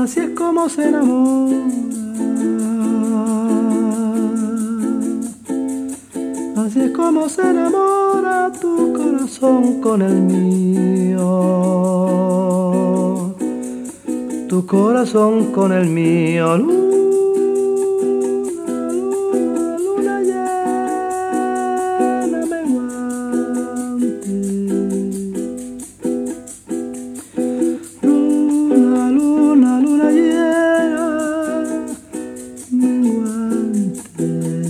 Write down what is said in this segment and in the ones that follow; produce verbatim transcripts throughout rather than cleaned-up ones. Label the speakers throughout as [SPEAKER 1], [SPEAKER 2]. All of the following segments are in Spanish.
[SPEAKER 1] Así es como se enamora, así es como se enamora tu corazón con el mío, tu corazón con el mío. Luna, luna, luna llena menguante. Luna, luna, luna llena menguante.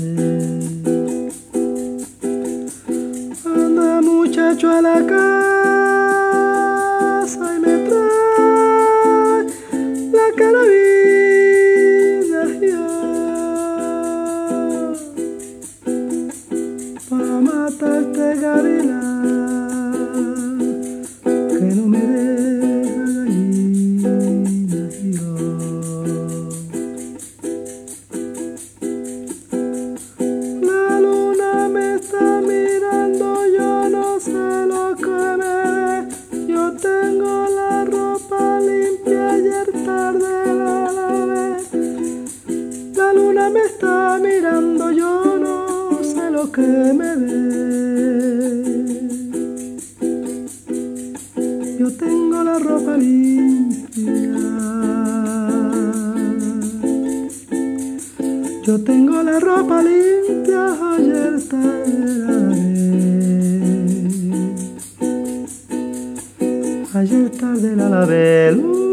[SPEAKER 1] Anda muchacho a la casa y me trae la carabina para matarte, gavilán, que no me deja gallina yo. La luna me está mirando, yo no sé lo que me ve. Yo tengo la ropa limpia, ayer tarde la lavé. La luna me está mirando, yo no sé lo que me ve. Yo tengo la ropa limpia, yo tengo la ropa limpia, ayer tarde la lavé, ayer tarde la lavé.